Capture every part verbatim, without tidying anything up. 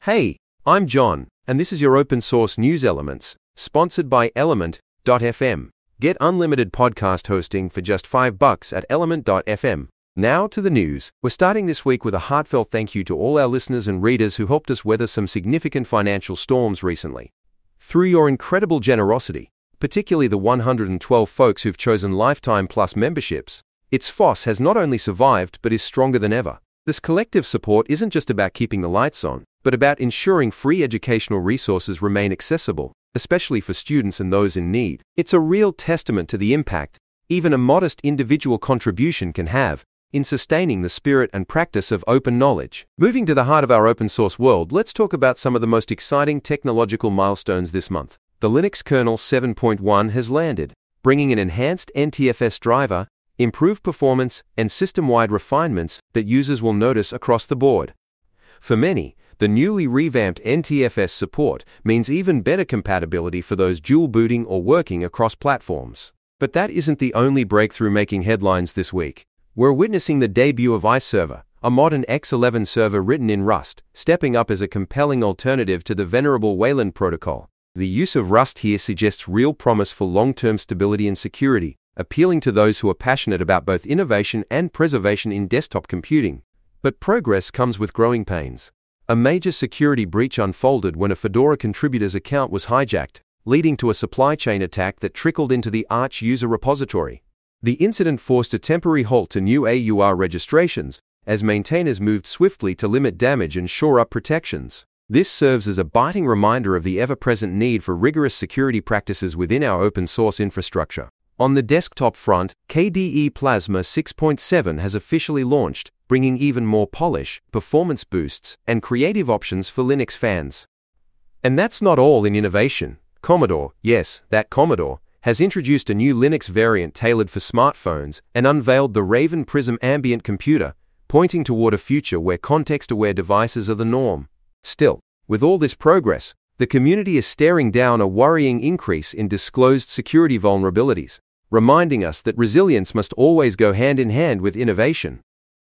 Hey, I'm John, and this is your open source news elements, sponsored by Element dot f m. Get unlimited podcast hosting for just five bucks at Element dot f m. Now to the news. We're starting this week with a heartfelt thank you to all our listeners and readers who helped us weather some significant financial storms recently. Through your incredible generosity, particularly the one hundred twelve folks who've chosen Lifetime Plus memberships, its F O S has not only survived but is stronger than ever. This collective support isn't just about keeping the lights on, but about ensuring free educational resources remain accessible, especially for students and those in need. It's a real testament to the impact even a modest individual contribution can have in sustaining the spirit and practice of open knowledge. Moving to the heart of our open source world, let's talk about some of the most exciting technological milestones this month. The Linux kernel seven point one has landed, bringing an enhanced N T F S driver, improved performance, and system-wide refinements that users will notice across the board. For many, the newly revamped N T F S support means even better compatibility for those dual booting or working across platforms. But that isn't the only breakthrough making headlines this week. We're witnessing the debut of iServer, a modern X eleven server written in Rust, stepping up as a compelling alternative to the venerable Wayland protocol. The use of Rust here suggests real promise for long-term stability and security, appealing to those who are passionate about both innovation and preservation in desktop computing. But progress comes with growing pains. A major security breach unfolded when a Fedora contributor's account was hijacked, leading to a supply chain attack that trickled into the Arch user repository. The incident forced a temporary halt to new A U R registrations, as maintainers moved swiftly to limit damage and shore up protections. This serves as a biting reminder of the ever-present need for rigorous security practices within our open-source infrastructure. On the desktop front, K D E Plasma six point seven has officially launched, bringing even more polish, performance boosts, and creative options for Linux fans. And that's not all in innovation. Commodore, yes, that Commodore, has introduced a new Linux variant tailored for smartphones and unveiled the Raven Prism Ambient Computer, pointing toward a future where context-aware devices are the norm. Still, with all this progress, the community is staring down a worrying increase in disclosed security vulnerabilities, reminding us that resilience must always go hand in hand with innovation.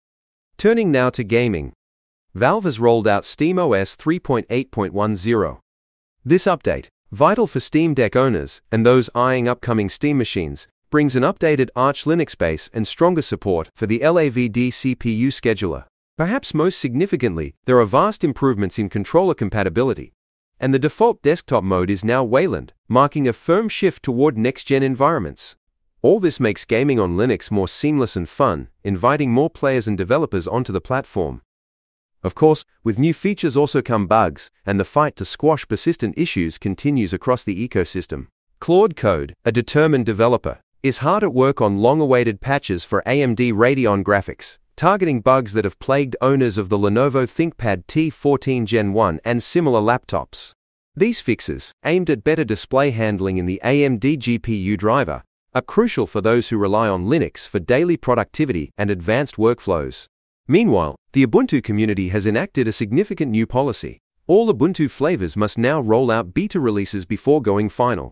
Turning now to gaming. Valve has rolled out SteamOS three point eight point ten. This update, vital for Steam Deck owners and those eyeing upcoming Steam machines, brings an updated Arch Linux base and stronger support for the L A V D C P U scheduler. Perhaps most significantly, there are vast improvements in controller compatibility, and the default desktop mode is now Wayland, marking a firm shift toward next-gen environments. All this makes gaming on Linux more seamless and fun, inviting more players and developers onto the platform. Of course, with new features also come bugs, and the fight to squash persistent issues continues across the ecosystem. Claude Code, a determined developer, is hard at work on long-awaited patches for A M D Radeon graphics, targeting bugs that have plagued owners of the Lenovo ThinkPad T fourteen Gen one and similar laptops. These fixes, aimed at better display handling in the A M D G P U driver, are crucial for those who rely on Linux for daily productivity and advanced workflows. Meanwhile, the Ubuntu community has enacted a significant new policy. All Ubuntu flavors must now roll out beta releases before going final.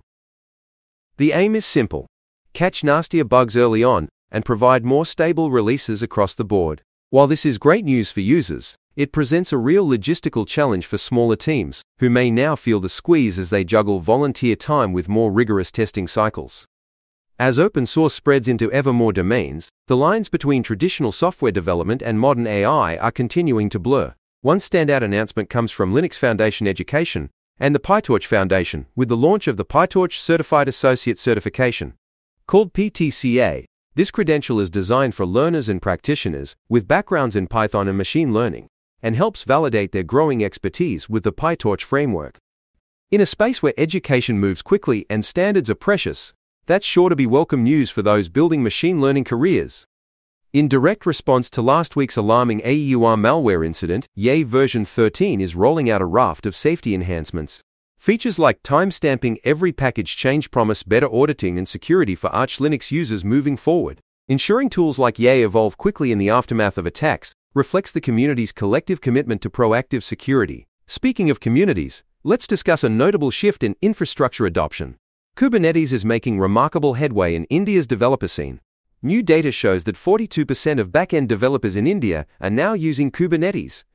The aim is simple: catch nastier bugs early on and provide more stable releases across the board. While this is great news for users, it presents a real logistical challenge for smaller teams, who may now feel the squeeze as they juggle volunteer time with more rigorous testing cycles. As open source spreads into ever more domains, the lines between traditional software development and modern A I are continuing to blur. One standout announcement comes from Linux Foundation Education and the PyTorch Foundation, with the launch of the PyTorch Certified Associate Certification. Called P T C A, this credential is designed for learners and practitioners with backgrounds in Python and machine learning, and helps validate their growing expertise with the PyTorch framework. In a space where education moves quickly and standards are precious, that's sure to be welcome news for those building machine learning careers. In direct response to last week's alarming A U R malware incident, Yay version thirteen is rolling out a raft of safety enhancements. Features like timestamping every package change promise better auditing and security for Arch Linux users moving forward. Ensuring tools like Yay evolve quickly in the aftermath of attacks reflects the community's collective commitment to proactive security. Speaking of communities, let's discuss a notable shift in infrastructure adoption. Kubernetes is making remarkable headway in India's developer scene. New data shows that forty-two percent of back-end developers in India are now using Kubernetes,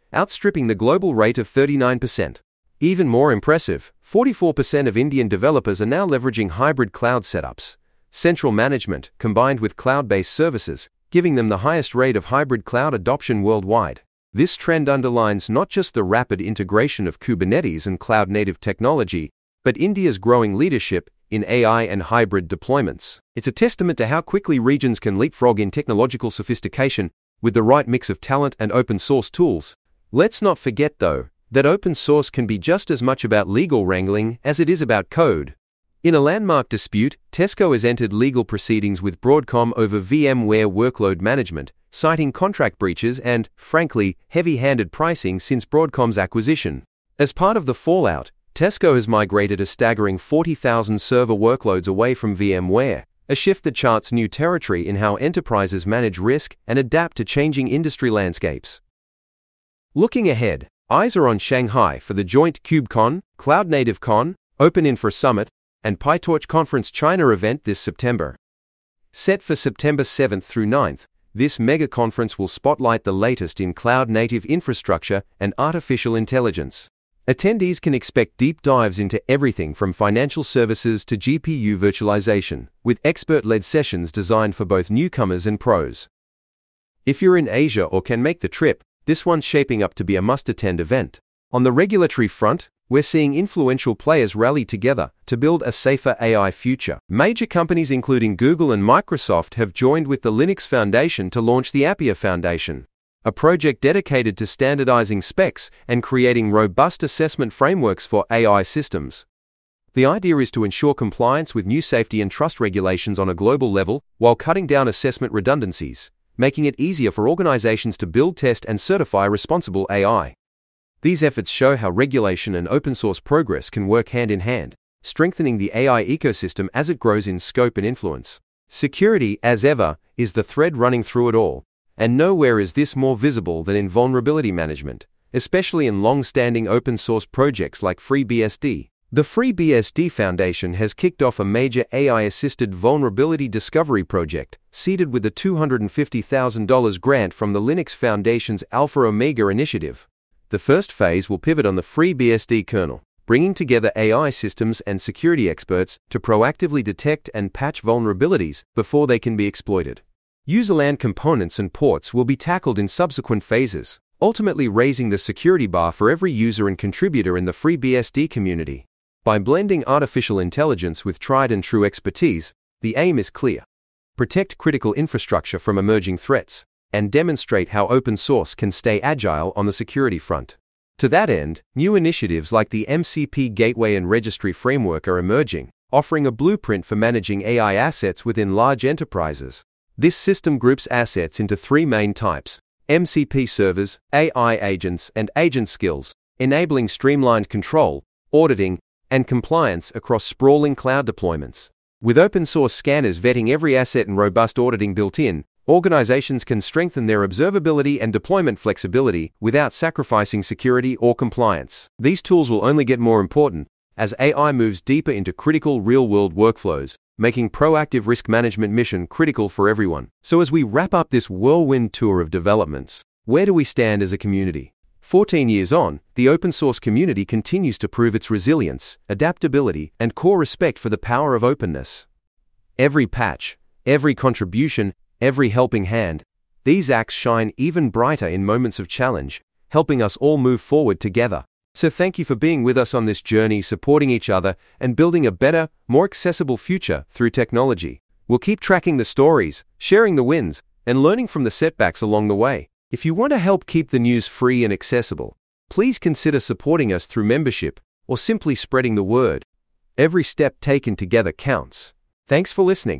outstripping the global rate of thirty-nine percent. Even more impressive, forty-four percent of Indian developers are now leveraging hybrid cloud setups, central management combined with cloud-based services, giving them the highest rate of hybrid cloud adoption worldwide. This trend underlines not just the rapid integration of Kubernetes and cloud-native technology, but India's growing leadership in A I and hybrid deployments. It's a testament to how quickly regions can leapfrog in technological sophistication with the right mix of talent and open-source tools. Let's not forget, though, that open source can be just as much about legal wrangling as it is about code. In a landmark dispute, Tesco has entered legal proceedings with Broadcom over VMware workload management, citing contract breaches and, frankly, heavy-handed pricing since Broadcom's acquisition. As part of the fallout, Tesco has migrated a staggering forty thousand server workloads away from VMware, a shift that charts new territory in how enterprises manage risk and adapt to changing industry landscapes. Looking ahead, eyes are on Shanghai for the joint KubeCon, CloudNativeCon, OpenInfra Summit, and PyTorch Conference China event this September. Set for September seventh through ninth, this mega conference will spotlight the latest in cloud-native infrastructure and artificial intelligence. Attendees can expect deep dives into everything from financial services to G P U virtualization, with expert-led sessions designed for both newcomers and pros. If you're in Asia or can make the trip, this one's shaping up to be a must-attend event. On the regulatory front, we're seeing influential players rally together to build a safer A I future. Major companies including Google and Microsoft have joined with the Linux Foundation to launch the Appia Foundation, a project dedicated to standardizing specs and creating robust assessment frameworks for A I systems. The idea is to ensure compliance with new safety and trust regulations on a global level while cutting down assessment redundancies, making it easier for organizations to build, test, and certify responsible A I. These efforts show how regulation and open-source progress can work hand in hand, strengthening the A I ecosystem as it grows in scope and influence. Security, as ever, is the thread running through it all, and nowhere is this more visible than in vulnerability management, especially in long-standing open-source projects like FreeBSD. The FreeBSD Foundation has kicked off a major A I-assisted vulnerability discovery project, seeded with a two hundred fifty thousand dollars grant from the Linux Foundation's Alpha Omega initiative. The first phase will pivot on the FreeBSD kernel, bringing together A I systems and security experts to proactively detect and patch vulnerabilities before they can be exploited. Userland components and ports will be tackled in subsequent phases, ultimately raising the security bar for every user and contributor in the FreeBSD community. By blending artificial intelligence with tried-and-true expertise, the aim is clear: protect critical infrastructure from emerging threats, and demonstrate how open source can stay agile on the security front. To that end, new initiatives like the M C P Gateway and Registry Framework are emerging, offering a blueprint for managing A I assets within large enterprises. This system groups assets into three main types: M C P servers, A I agents, and agent skills, enabling streamlined control, auditing, and compliance across sprawling cloud deployments. With open-source scanners vetting every asset and robust auditing built in, organizations can strengthen their observability and deployment flexibility without sacrificing security or compliance. These tools will only get more important as A I moves deeper into critical real-world workflows, making proactive risk management mission critical for everyone. So as we wrap up this whirlwind tour of developments, where do we stand as a community? fourteen years on, the open-source community continues to prove its resilience, adaptability, and core respect for the power of openness. Every patch, every contribution, every helping hand, these acts shine even brighter in moments of challenge, helping us all move forward together. So thank you for being with us on this journey, supporting each other, and building a better, more accessible future through technology. We'll keep tracking the stories, sharing the wins, and learning from the setbacks along the way. If you want to help keep the news free and accessible, please consider supporting us through membership or simply spreading the word. Every step taken together counts. Thanks for listening.